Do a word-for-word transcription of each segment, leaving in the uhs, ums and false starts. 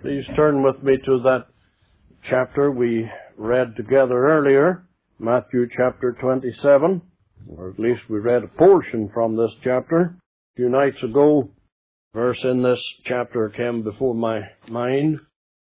Please turn with me to that chapter we read together earlier, Matthew chapter twenty-seven, or at least we read a portion from this chapter. A few nights ago, a verse in this chapter came before my mind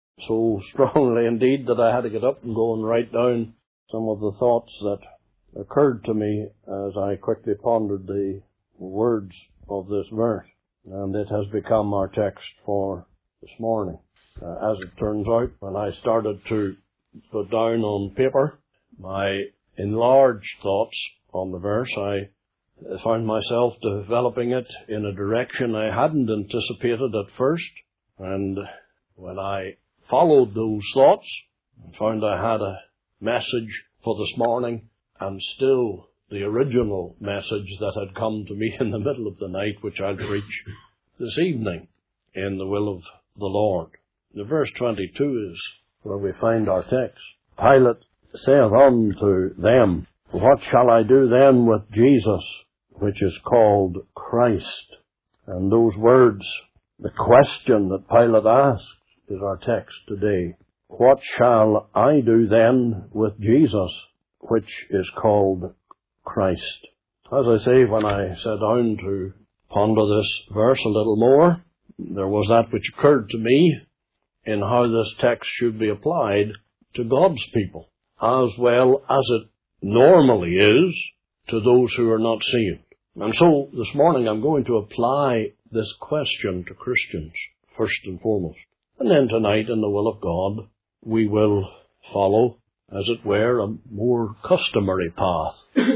so strongly indeed that I had to get up and go and write down some of the thoughts that occurred to me as I quickly pondered the words of this verse. And it has become our text for this morning. Uh, as it turns out, when I started to put down on paper my enlarged thoughts on the verse, I found myself developing it in a direction I hadn't anticipated at first. And when I followed those thoughts, I found I had a message for this morning, and still the original message that had come to me in the middle of the night, which I'll preach this evening in the will of the Lord. The verse twenty-two is where we find our text. Pilate saith unto them, What shall I do then with Jesus, which is called Christ? And those words, the question that Pilate asked, is our text today. What shall I do then with Jesus, which is called Christ? As I say, when I sat down to ponder this verse a little more, there was that which occurred to me in how this text should be applied to God's people, as well as it normally is to those who are not saved. And so this morning I'm going to apply this question to Christians, first and foremost. And then tonight, in the will of God, we will follow, as it were, a more customary path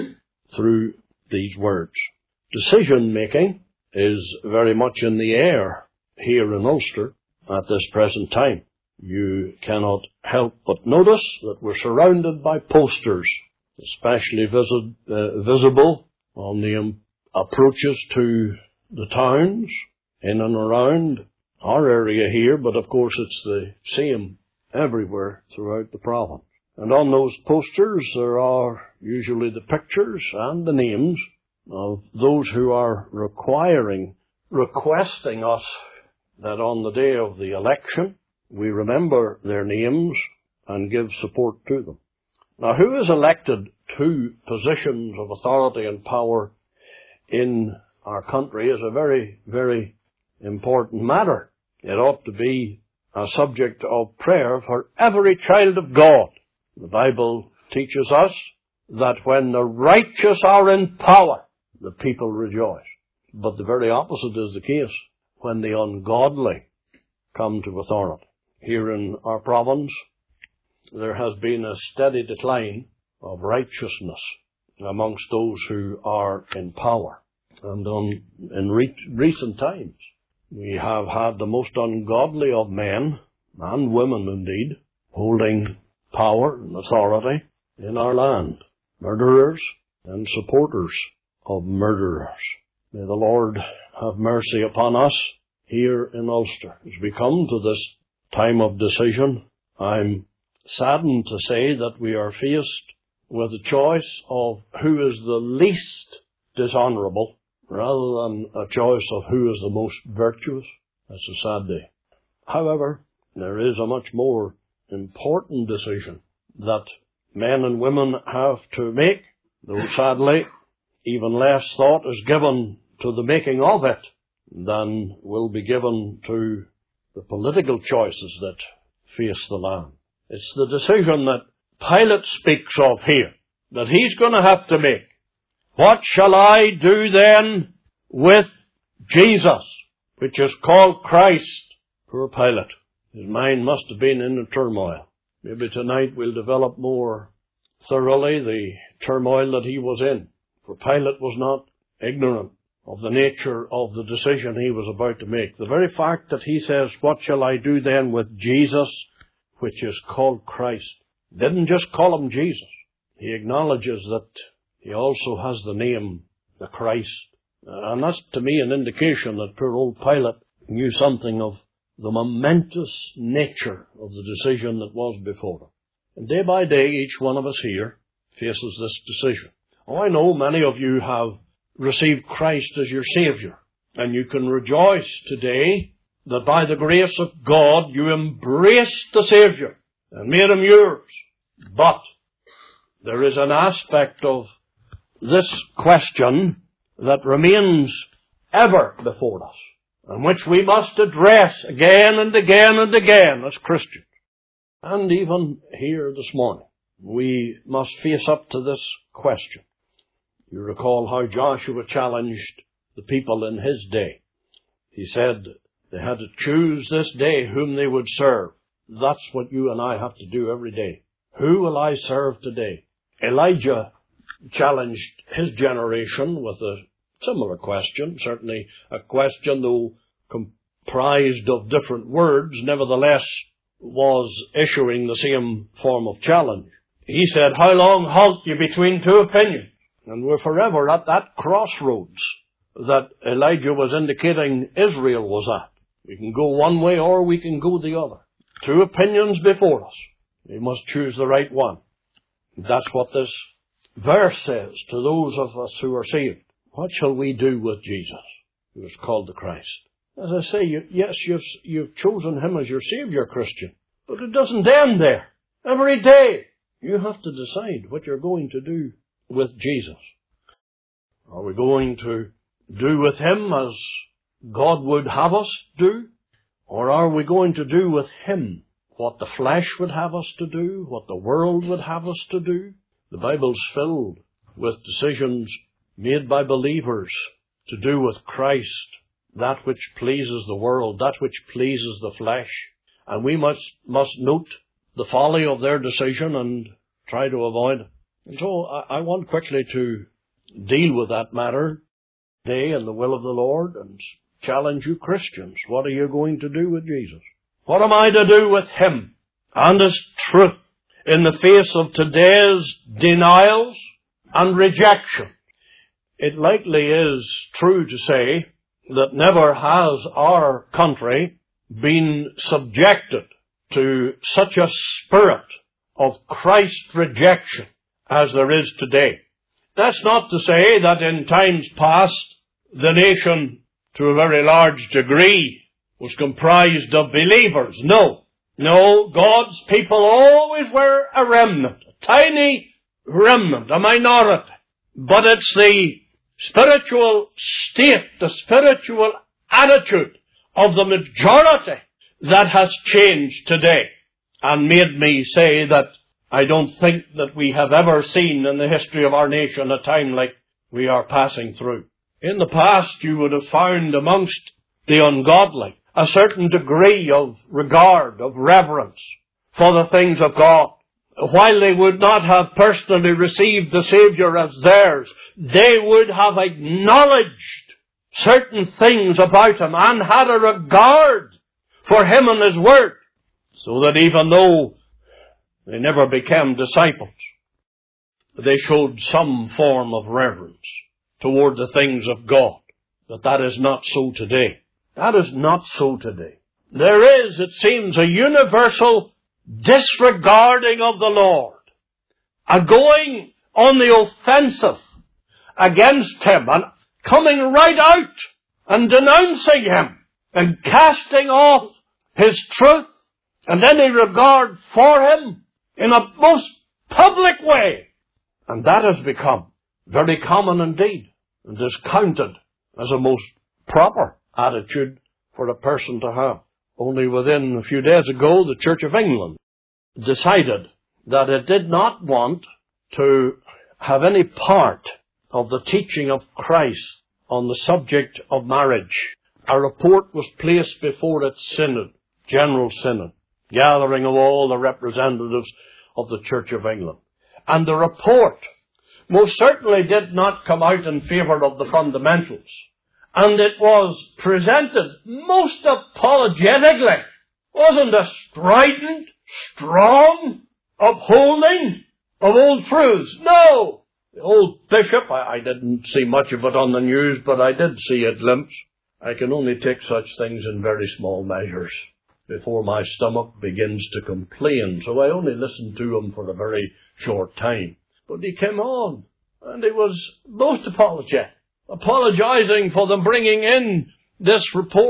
through these words. Decision-making is very much in the air here in Ulster at this present time. You cannot help but notice that we're surrounded by posters, especially visit, uh, visible on the um, approaches to the towns in and around our area here, but of course it's the same everywhere throughout the province. And on those posters there are usually the pictures and the names of those who are requiring, requesting us that on the day of the election we remember their names and give support to them. Now, who is elected to positions of authority and power in our country is a very, very important matter. It ought to be a subject of prayer for every child of God. The Bible teaches us that when the righteous are in power, the people rejoice. But the very opposite is the case when the ungodly come to authority. Here in our province, there has been a steady decline of righteousness amongst those who are in power. And on, in re- recent times, we have had the most ungodly of men, and women indeed, holding power and authority in our land. Murderers and supporters of murderers. May the Lord have mercy upon us here in Ulster. As we come to this time of decision, I'm saddened to say that we are faced with a choice of who is the least dishonourable, rather than a choice of who is the most virtuous. That's a sad day. However, there is a much more important decision that men and women have to make, though sadly even less thought is given to the making of it than will be given to the political choices that face the land. It's the decision that Pilate speaks of here, that he's going to have to make. What shall I do then with Jesus, which is called Christ? Poor Pilate. His mind must have been in a turmoil. Maybe tonight we'll develop more thoroughly the turmoil that he was in. For Pilate was not ignorant of the nature of the decision he was about to make. The very fact that he says, what shall I do then with Jesus, which is called Christ, didn't just call him Jesus. He acknowledges that he also has the name, the Christ. And that's to me an indication that poor old Pilate knew something of the momentous nature of the decision that was before him. And day by day, each one of us here faces this decision. Oh, I know many of you have received Christ as your Savior, and you can rejoice today that by the grace of God you embraced the Savior and made him yours. But there is an aspect of this question that remains ever before us, and which we must address again and again and again as Christians. And even here this morning, we must face up to this question. You recall how Joshua challenged the people in his day. He said they had to choose this day whom they would serve. That's what you and I have to do every day. Who will I serve today? Elijah challenged his generation with a similar question, certainly a question, though comprised of different words, nevertheless was issuing the same form of challenge. He said, how long halt you between two opinions? And we're forever at that crossroads that Elijah was indicating Israel was at. We can go one way or we can go the other. Two opinions before us. We must choose the right one. That's what this verse says to those of us who are saved. What shall we do with Jesus, who is called the Christ? As I say, you, yes, you've, you've chosen him as your Savior, Christian. But it doesn't end there. Every day you have to decide what you're going to do with Jesus. Are we going to do with him as God would have us do? Or are we going to do with him what the flesh would have us to do, what the world would have us to do? The Bible's filled with decisions made by believers to do with Christ that which pleases the world, that which pleases the flesh. And we must, must note the folly of their decision and try to avoid it. And so I, I want quickly to deal with that matter today in the will of the Lord and challenge you Christians. What are you going to do with Jesus? What am I to do with him and his truth in the face of today's denials and rejection? It likely is true to say that never has our country been subjected to such a spirit of Christ rejection as there is today. That's not to say that in times past the nation to a very large degree was comprised of believers. No. No, God's people always were a remnant, a tiny remnant, a minority. But it's the spiritual state, the spiritual attitude of the majority that has changed today and made me say that I don't think that we have ever seen in the history of our nation a time like we are passing through. In the past, you would have found amongst the ungodly a certain degree of regard, of reverence for the things of God. While they would not have personally received the Savior as theirs, they would have acknowledged certain things about him and had a regard for him and his word, so that even though they never became disciples, they showed some form of reverence toward the things of God. But that is not so today. That is not so today. There is, it seems, a universal disregarding of the Lord, a going on the offensive against him and coming right out and denouncing him and casting off his truth and any regard for him in a most public way. And that has become very common indeed, and is counted as a most proper attitude for a person to have. Only within a few days ago, the Church of England decided that it did not want to have any part of the teaching of Christ on the subject of marriage. A report was placed before its synod, General Synod, gathering of all the representatives of the Church of England. And the report most certainly did not come out in favour of the fundamentals. And it was presented most apologetically. Wasn't a strident, strong upholding of old truths. No! The old bishop, I, I didn't see much of it on the news, but I did see a glimpse. I can only take such things in very small measures before my stomach begins to complain, so I only listened to him for a very short time. But he came on, and he was most apologetic, apologizing for them bringing in this report.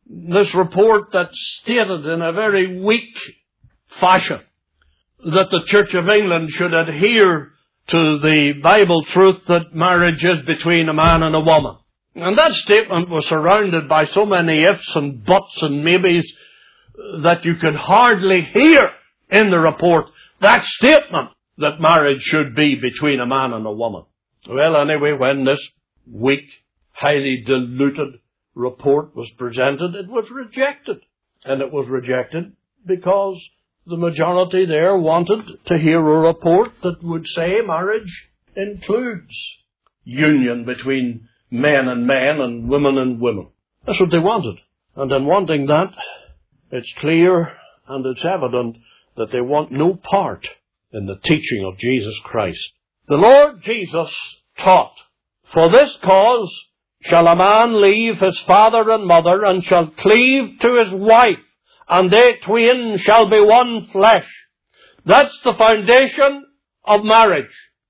This report that stated in a very weak fashion that the Church of England should adhere to the Bible truth that marriage is between a man and a woman. And that statement was surrounded by so many ifs and buts and maybes that you could hardly hear in the report that statement that marriage should be between a man and a woman. Well, anyway, when this weak, highly diluted report was presented, it was rejected. And it was rejected because the majority there wanted to hear a report that would say marriage includes union between men and men and women and women. That's what they wanted. And in wanting that, it's clear and it's evident that they want no part in the teaching of Jesus Christ. The Lord Jesus taught, "For this cause shall a man leave his father and mother, and shall cleave to his wife, and they twain shall be one flesh." That's the foundation of marriage.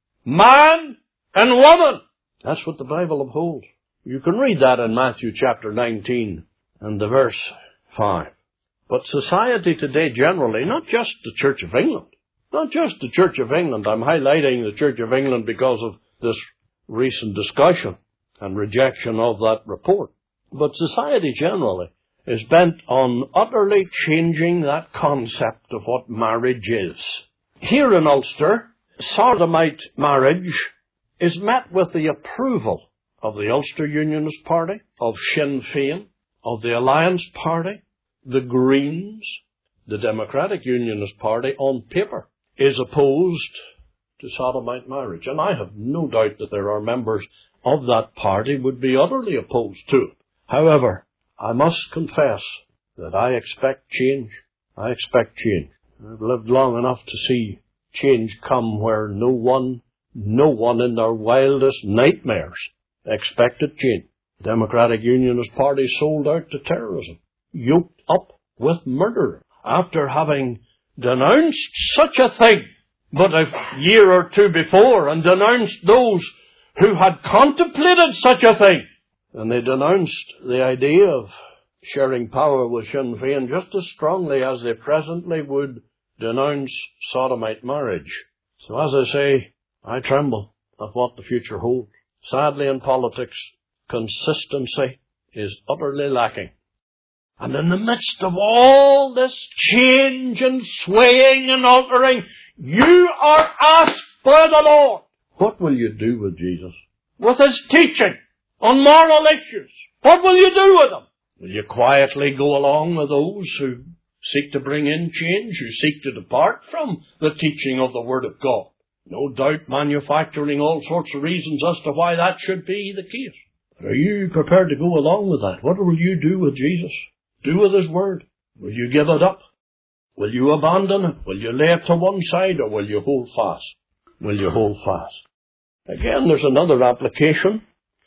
Man and woman. That's what the Bible upholds. You can read that in Matthew chapter nineteen and the verse five. But society today generally, not just the Church of England, not just the Church of England, I'm highlighting the Church of England because of this recent discussion and rejection of that report, but society generally is bent on utterly changing that concept of what marriage is. Here in Ulster, sodomite marriage is met with the approval of the Ulster Unionist Party, of Sinn Féin, of the Alliance Party, the Greens. The Democratic Unionist Party, on paper, is opposed to sodomite marriage. And I have no doubt that there are members of that party would be utterly opposed to it. However, I must confess that I expect change. I expect change. I've lived long enough to see change come where no one, no one in their wildest nightmares expected change. The Democratic Unionist Party sold out to terrorism, yoked up with murder, after having denounced such a thing but a year or two before, and denounced those who had contemplated such a thing. And they denounced the idea of sharing power with Sinn Féin just as strongly as they presently would denounce sodomite marriage. So as I say, I tremble at what the future holds. Sadly, in politics, consistency is utterly lacking. And in the midst of all this change and swaying and altering, you are asked by the Lord, what will you do with Jesus? With His teaching on moral issues. What will you do with Him? Will you quietly go along with those who seek to bring in change, who seek to depart from the teaching of the Word of God? No doubt manufacturing all sorts of reasons as to why that should be the case. But are you prepared to go along with that? What will you do with Jesus? Do with His Word? Will you give it up? Will you abandon it? Will you lay it to one side, or will you hold fast? Will you hold fast? Again, there's another application.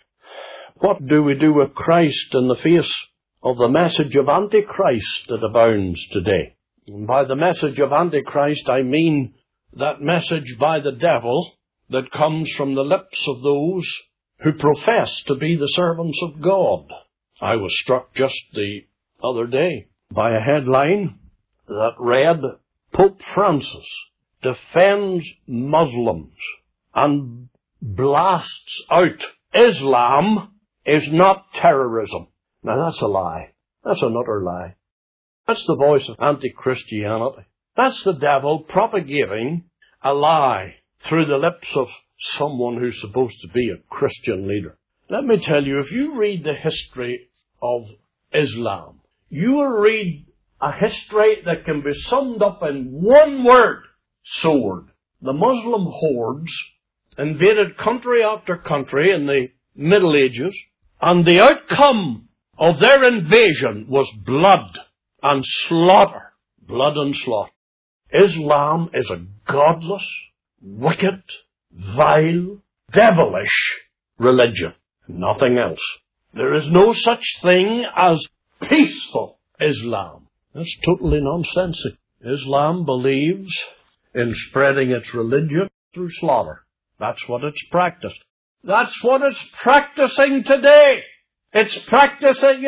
What do we do with Christ in the face of the message of Antichrist that abounds today? And by the message of Antichrist, I mean that message by the devil that comes from the lips of those who profess to be the servants of God. I was struck just the other day by a headline that read, Pope Francis defends Muslims and blasts out Islam is not terrorism. Now that's a lie. That's an utter lie. That's the voice of anti-Christianity. That's the devil propagating a lie through the lips of someone who's supposed to be a Christian leader. Let me tell you, if you read the history of Islam, you will read a history that can be summed up in one word: sword. The Muslim hordes invaded country after country in the Middle Ages, and the outcome of their invasion was blood and slaughter. Blood and slaughter. Islam is a godless, wicked, vile, devilish religion. Nothing else. There is no such thing as peaceful Islam. That's totally nonsensical. Islam believes in spreading its religion through slaughter. That's what it's practiced. That's what it's practicing today. It's practicing it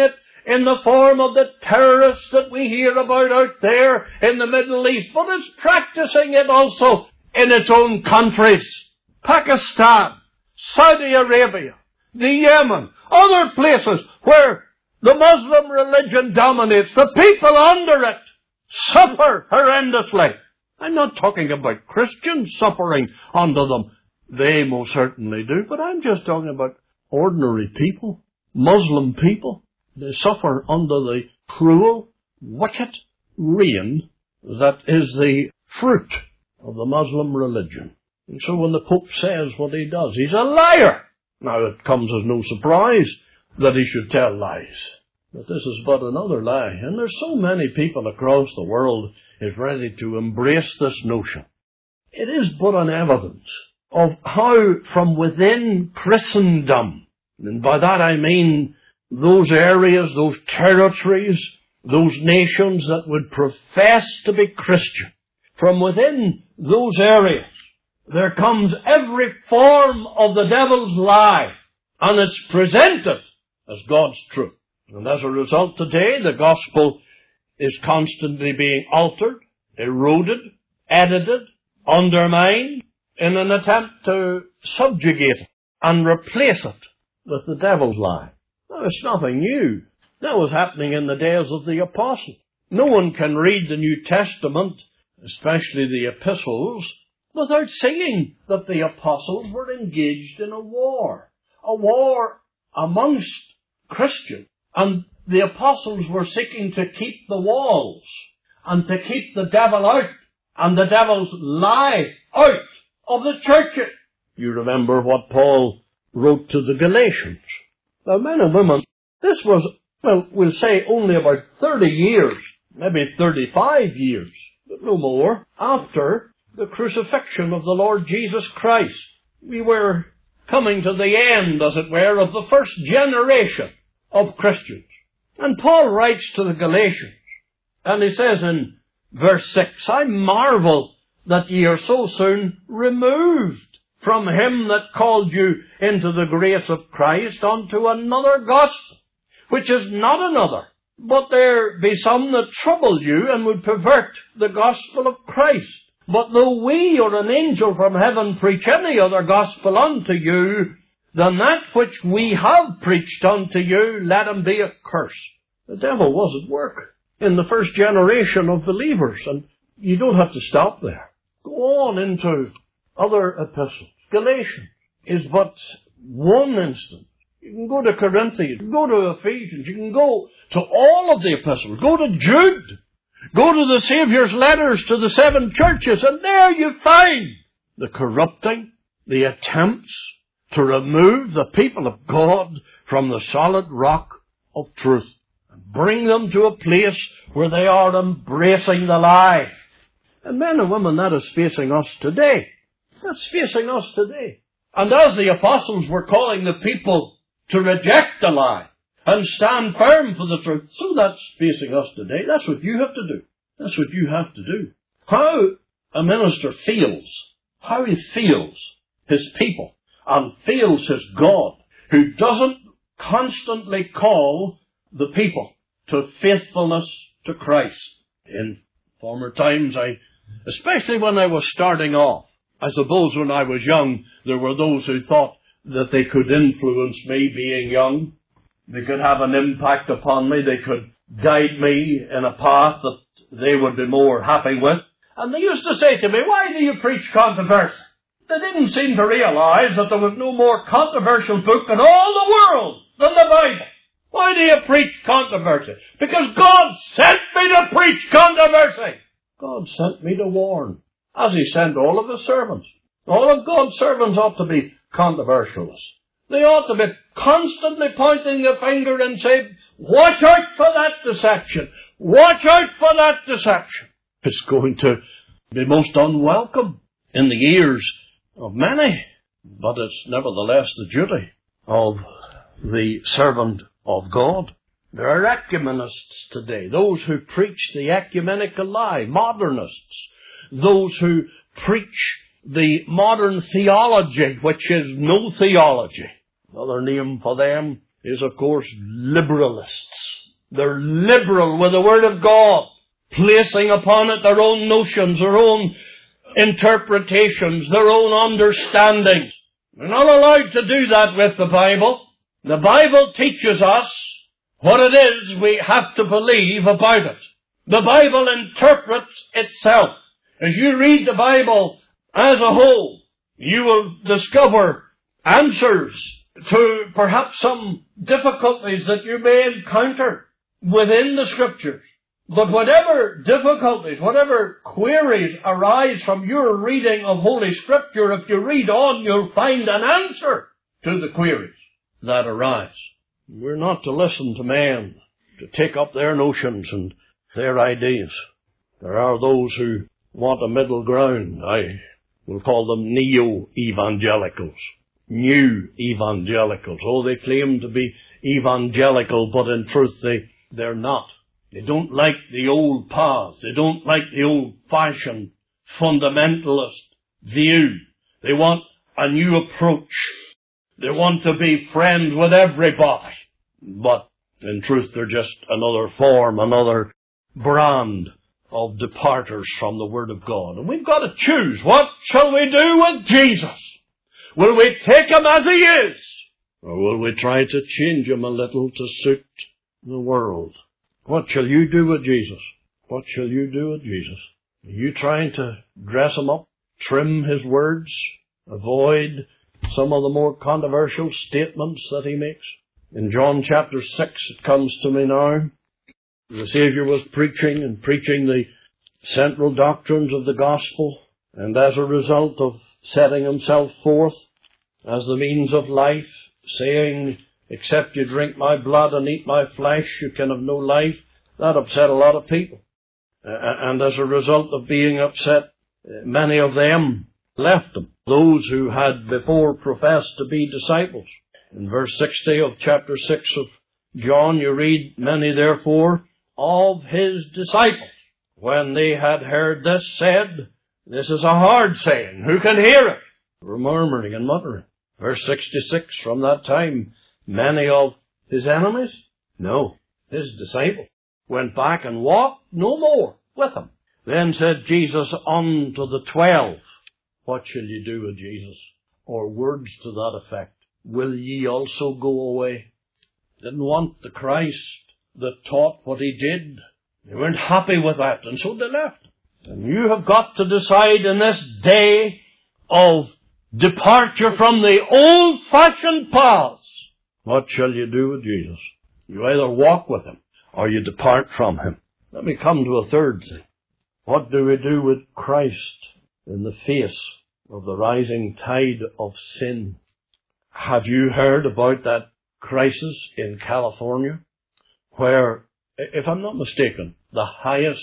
in the form of the terrorists that we hear about out there in the Middle East, but it's practicing it also in its own countries. Pakistan, Saudi Arabia, the Yemen, other places where the Muslim religion dominates. The people under it suffer horrendously. I'm not talking about Christians suffering under them. They most certainly do. But I'm just talking about ordinary people, Muslim people. They suffer under the cruel, wicked reign that is the fruit of the Muslim religion. And so when the Pope says what he does, he's a liar. Now it comes as no surprise that he should tell lies. But this is but another lie. And there's so many people across the world is ready to embrace this notion. It is but an evidence of how from within Christendom, and by that I mean those areas, those territories, those nations that would profess to be Christian, from within those areas, there comes every form of the devil's lie, and it's presented as God's truth. And as a result today, the gospel is constantly being altered, eroded, edited, undermined, in an attempt to subjugate it and replace it with the devil's lie. Now, it's nothing new. That was happening in the days of the apostles. No one can read the New Testament, especially the epistles, without seeing that the apostles were engaged in a war. A war amongst Christians. And the apostles were seeking to keep the walls and to keep the devil out and the devil's lie out of the churches. You remember what Paul wrote to the Galatians. Now, men and women, this was, well, we'll say only about thirty years, maybe thirty-five years, but no more, after the crucifixion of the Lord Jesus Christ. We were coming to the end, as it were, of the first generation of Christians. And Paul writes to the Galatians, and he says in verse six, I marvel that ye are so soon removed from him that called you into the grace of Christ unto another gospel, which is not another, but there be some that trouble you and would pervert the gospel of Christ. But though we or an angel from heaven preach any other gospel unto you than that which we have preached unto you, let him be accursed. The devil was at work in the first generation of believers, and you don't have to stop there. Go on into other epistles. Galatians is but one instance. You can go to Corinthians, you can go to Ephesians, you can go to all of the epistles. Go to Jude. Go to the Saviour's letters to the seven churches, and there you find the corrupting, the attempts to remove the people of God from the solid rock of truth and bring them to a place where they are embracing the lie. And men and women, that is facing us today. That's facing us today. And as the apostles were calling the people to reject the lie and stand firm for the truth, so that's facing us today. That's what you have to do. That's what you have to do. How a minister feels, how he feels his people and feels his God, who doesn't constantly call the people to faithfulness to Christ. In former times, I, especially when I was starting off, I suppose when I was young, there were those who thought that they could influence me being young. They could have an impact upon me. They could guide me in a path that they would be more happy with. And they used to say to me, why do you preach controversy? They didn't seem to realize that there was no more controversial book in all the world than the Bible. Why do you preach controversy? Because God sent me to preach controversy. God sent me to warn, as he sent all of his servants. All of God's servants ought to be controversialists. They ought to be constantly pointing the finger and saying, watch out for that deception. Watch out for that deception. It's going to be most unwelcome in the ears of many, but it's nevertheless the duty of the servant of God. There are ecumenists today, those who preach the ecumenical lie, modernists, those who preach the modern theology, which is no theology. Another name for them is, of course, liberalists. They're liberal with the Word of God, placing upon it their own notions, their own interpretations, their own understandings. We're not allowed to do that with the Bible. The Bible teaches us what it is we have to believe about it. The Bible interprets itself. As you read the Bible as a whole, you will discover answers to perhaps some difficulties that you may encounter within the Scriptures. But whatever difficulties, whatever queries arise from your reading of Holy Scripture, if you read on, you'll find an answer to the queries that arise. We're not to listen to men, to take up their notions and their ideas. There are those who want a middle ground. I will call them neo-evangelicals, new evangelicals. Oh, they claim to be evangelical, but in truth they, they're not. They don't like the old paths. They don't like the old-fashioned fundamentalist view. They want a new approach. They want to be friends with everybody. But in truth, they're just another form, another brand of departers from the Word of God. And we've got to choose. What shall we do with Jesus? Will we take Him as He is? Or will we try to change Him a little to suit the world? What shall you do with Jesus? What shall you do with Jesus? Are you trying to dress Him up, trim His words, avoid some of the more controversial statements that He makes? In John chapter six, it comes to me now, the Savior was preaching and preaching the central doctrines of the gospel, and as a result of setting Himself forth as the means of life, saying, except you drink my blood and eat my flesh, you can have no life, that upset a lot of people. Uh, and as a result of being upset, many of them left Him, those who had before professed to be disciples. In verse sixty of chapter six of John, you read, many therefore of His disciples, when they had heard this, said, this is a hard saying, who can hear it? They were murmuring and muttering. Verse sixty-six, from that time, many of His enemies, no, His disciples, went back and walked no more with Him. Then said Jesus unto the twelve, what shall you do with Jesus? Or words to that effect. Will ye also go away? Didn't want the Christ that taught what He did. They weren't happy with that, and so they left. And you have got to decide in this day of departure from the old-fashioned paths, what shall you do with Jesus? You either walk with Him, or you depart from Him. Let me come to a third thing. What do we do with Christ in the face of the rising tide of sin? Have you heard about that crisis in California, where, if I'm not mistaken, the highest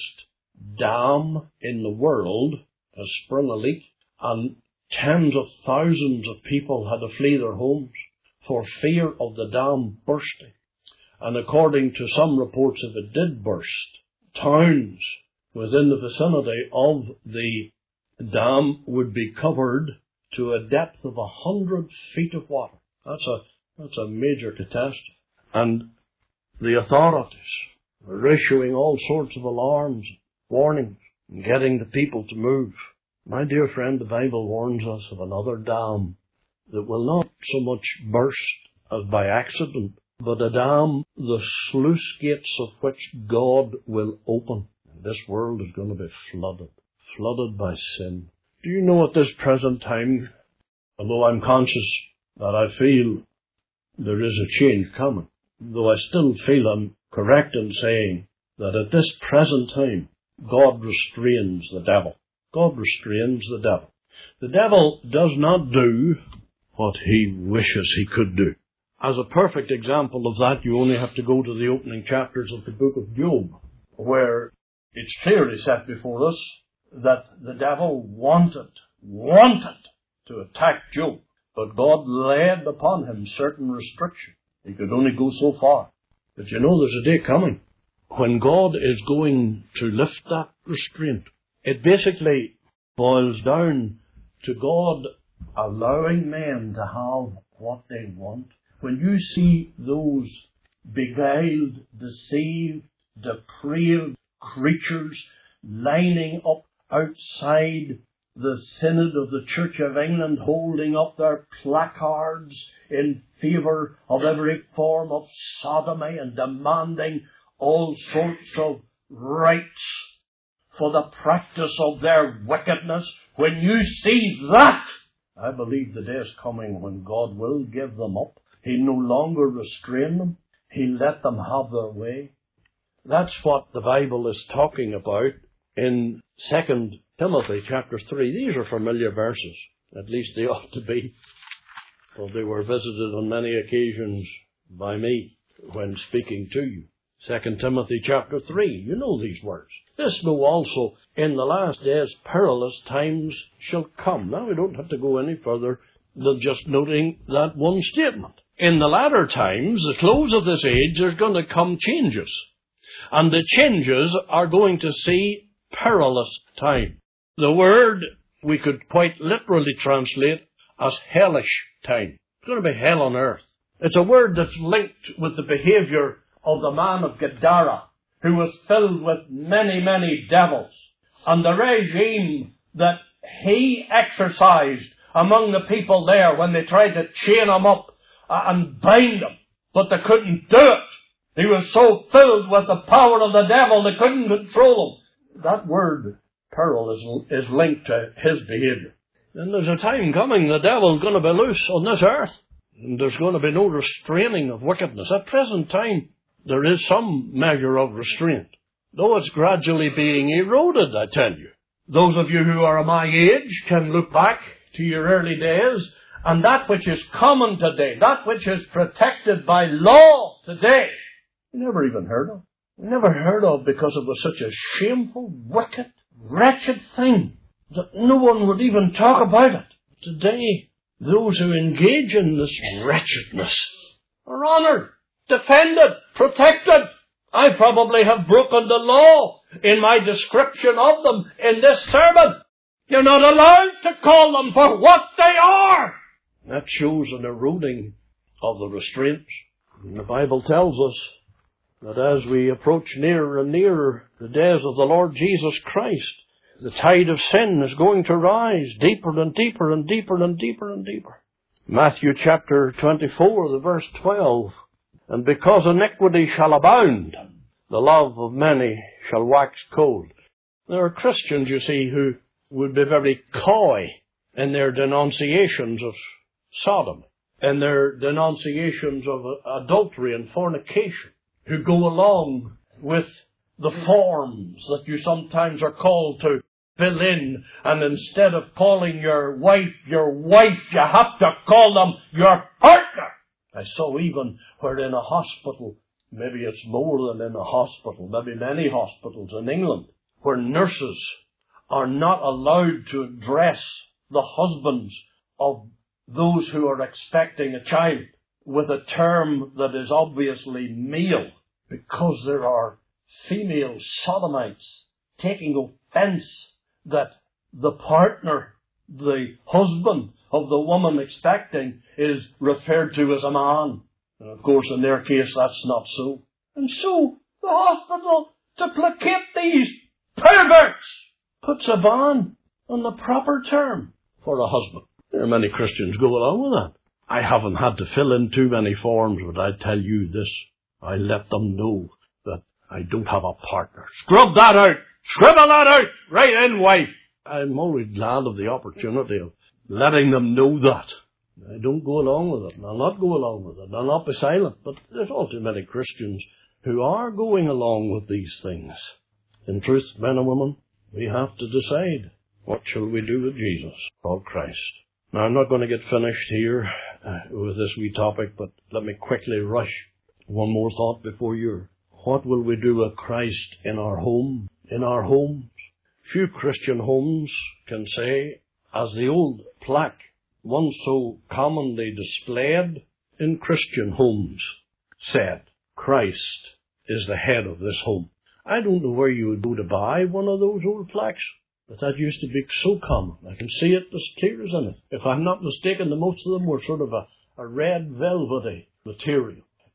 dam in the world has sprung a leak, and tens of thousands of people had to flee their homes for fear of the dam bursting. And according to some reports, if it did burst, towns within the vicinity of the dam would be covered to a depth of a hundred feet of water. That's a, that's a major catastrophe. And the authorities are issuing all sorts of alarms, warnings, and getting the people to move. My dear friend, the Bible warns us of another dam that will not so much burst as by accident, but a dam, the sluice gates of which God will open. And this world is going to be flooded, flooded by sin. Do you know at this present time, although I'm conscious that I feel there is a change coming, though I still feel I'm correct in saying that at this present time, God restrains the devil. God restrains the devil. The devil does not do what he wishes he could do. As a perfect example of that, you only have to go to the opening chapters of the book of Job, where it's clearly set before us that the devil wanted, wanted to attack Job, but God laid upon him certain restrictions. He could only go so far. But you know, there's a day coming when God is going to lift that restraint. It basically boils down to God allowing men to have what they want. When you see those beguiled, deceived, depraved creatures lining up outside the Synod of the Church of England, holding up their placards in favour of every form of sodomy and demanding all sorts of rights for the practice of their wickedness. When you see that, I believe the day is coming when God will give them up. He'll no longer restrain them. He'll let them have their way. That's what the Bible is talking about in Second Timothy chapter three. These are familiar verses. At least they ought to be, for they were visited on many occasions by me when speaking to you. Second Timothy chapter three. You know these words. This know also, in the last days perilous times shall come. Now we don't have to go any further than just noting that one statement. In the latter times, the close of this age, there's going to come changes. And the changes are going to see perilous time. The word we could quite literally translate as hellish time. It's going to be hell on earth. It's a word that's linked with the behavior of the man of Gadara, who was filled with many, many devils, and the regime that he exercised among the people there when they tried to chain him up and bind him, but they couldn't do it. He was so filled with the power of the devil they couldn't control him. That word, peril, is, is linked to his behavior. And there's a time coming the devil's going to be loose on this earth, and there's going to be no restraining of wickedness. At present time, there is some measure of restraint, though it's gradually being eroded, I tell you. Those of you who are my age can look back to your early days, and that which is common today, that which is protected by law today, you never even heard of. You never heard of because it was such a shameful, wicked, wretched thing that no one would even talk about it. Today, those who engage in this wretchedness are honoured, defended, protected. I probably have broken the law in my description of them in this sermon. You're not allowed to call them for what they are. That shows an eroding of the restraints. And the Bible tells us that as we approach nearer and nearer the days of the Lord Jesus Christ, the tide of sin is going to rise deeper and deeper and deeper and deeper and deeper. Matthew chapter twenty-four, the verse twelve. And because iniquity shall abound, the love of many shall wax cold. There are Christians, you see, who would be very coy in their denunciations of Sodom, in their denunciations of adultery and fornication, who go along with the forms that you sometimes are called to fill in, and instead of calling your wife your wife, you have to call them your partner. I saw even where in a hospital, maybe it's more than in a hospital, maybe many hospitals in England, where nurses are not allowed to address the husbands of those who are expecting a child with a term that is obviously male, because there are female sodomites taking offense that the partner, the husband of the woman expecting, is referred to as a man. And of course, in their case, that's not so. And so, the hospital, to placate these perverts, puts a ban on the proper term for a husband. There are many Christians go along with that. I haven't had to fill in too many forms, but I tell you this, I let them know that I don't have a partner. Scrub that out! Scribble that out! Right in, wife! I'm always glad of the opportunity of letting them know that. I don't go along with it, and I'll not go along with it, I'll not be silent. But there's all too many Christians who are going along with these things. In truth, men and women, we have to decide, what shall we do with Jesus, called Christ? Now, I'm not going to get finished here uh, with this wee topic, but let me quickly rush one more thought before you. What will we do with Christ in our home? In our homes? Few Christian homes can say, as the old plaque once so commonly displayed in Christian homes said, Christ is the head of this home. I don't know where you would go to buy one of those old plaques, but that used to be so common. I can see it as clear as anything. If I'm not mistaken, the most of them were sort of a, a red velvety material.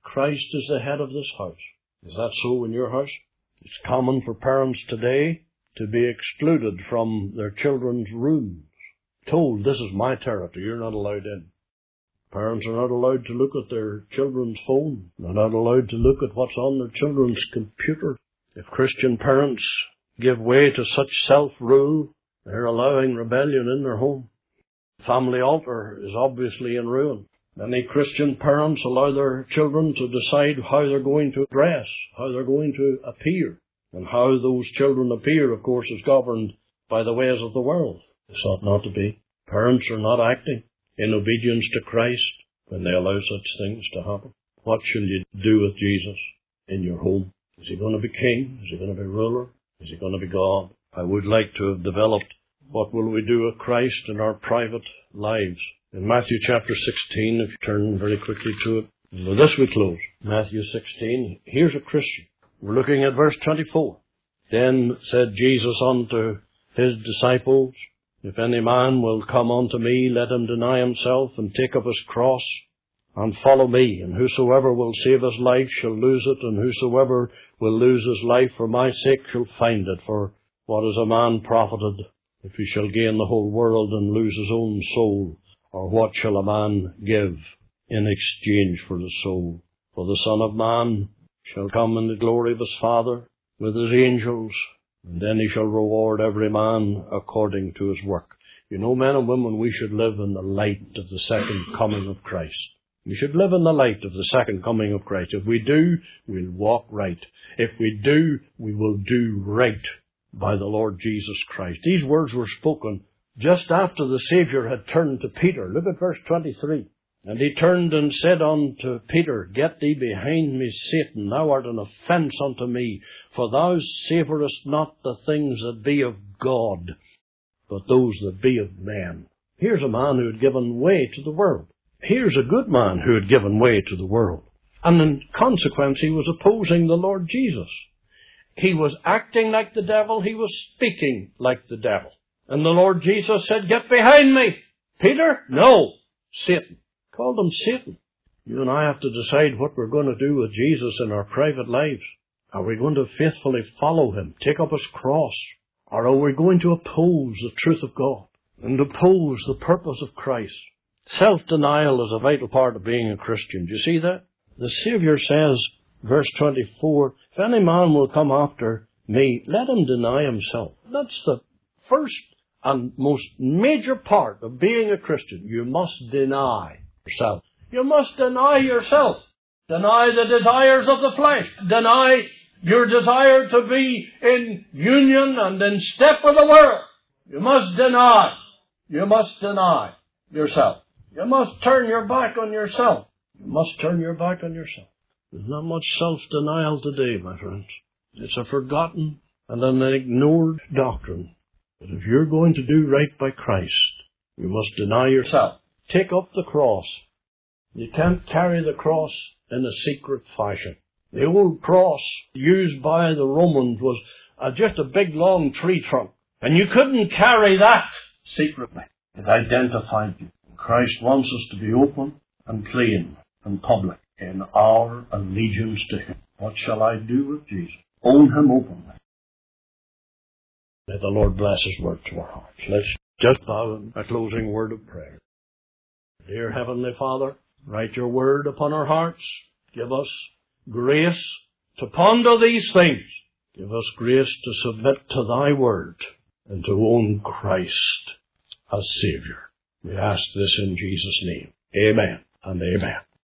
Christ is the head of this house. Is that so in your house? It's common for parents today to be excluded from their children's rooms, told, this is my territory, you're not allowed in. Parents are not allowed to look at their children's phone. They're not allowed to look at what's on their children's computer. If Christian parents give way to such self-rule, they're allowing rebellion in their home. The family altar is obviously in ruin. Many Christian parents allow their children to decide how they're going to dress, how they're going to appear, and how those children appear, of course, is governed by the ways of the world. This ought not to be. Parents are not acting in obedience to Christ when they allow such things to happen. What shall you do with Jesus in your home? Is he going to be king? Is he going to be ruler? Is he going to be God? I would like to have developed what will we do with Christ in our private lives. In Matthew chapter sixteen, if you turn very quickly to it, with this we close. Matthew sixteen, here's a Christian. We're looking at verse twenty-four. Then said Jesus unto his disciples, If any man will come unto me, let him deny himself, and take up his cross, and follow me. And whosoever will save his life shall lose it, and whosoever will lose his life for my sake shall find it. For what is a man profited, if he shall gain the whole world and lose his own soul? Or what shall a man give in exchange for his soul? For the Son of Man shall come in the glory of his Father with his angels, and then he shall reward every man according to his work. You know, men and women, we should live in the light of the second coming of Christ. We should live in the light of the second coming of Christ. If we do, we'll walk right. If we do, we will do right by the Lord Jesus Christ. These words were spoken just after the Savior had turned to Peter. Look at verse twenty-three. And he turned and said unto Peter, Get thee behind me, Satan, thou art an offence unto me, for thou savourest not the things that be of God, but those that be of men. Here's a man who had given way to the world. Here's a good man who had given way to the world. And in consequence, he was opposing the Lord Jesus. He was acting like the devil. He was speaking like the devil. And the Lord Jesus said, Get behind me. Peter? No. Satan. Called him Satan. You and I have to decide what we're going to do with Jesus in our private lives. Are we going to faithfully follow him, take up his cross? Or are we going to oppose the truth of God and oppose the purpose of Christ? Self-denial is a vital part of being a Christian. Do you see that? The Savior says, verse twenty-four, If any man will come after me, let him deny himself. That's the first and most major part of being a Christian. You must deny yourself. You must deny yourself. Deny the desires of the flesh. Deny your desire to be in union and in step with the world. You must deny. You must deny yourself. You must turn your back on yourself. You must turn your back on yourself. There's not much self-denial today, my friends. It's a forgotten and an ignored doctrine. But if you're going to do right by Christ, you must deny yourself. Take up the cross. You can't carry the cross in a secret fashion. The old cross used by the Romans was uh, just a big long tree trunk. And you couldn't carry that secretly. It identified you. Christ wants us to be open and plain and public in our allegiance to him. What shall I do with Jesus? Own him openly. May the Lord bless his word to our hearts. Let's just bow in a closing word of prayer. Dear Heavenly Father, write your word upon our hearts. Give us grace to ponder these things. Give us grace to submit to thy word and to own Christ as Savior. We ask this in Jesus' name. Amen and amen.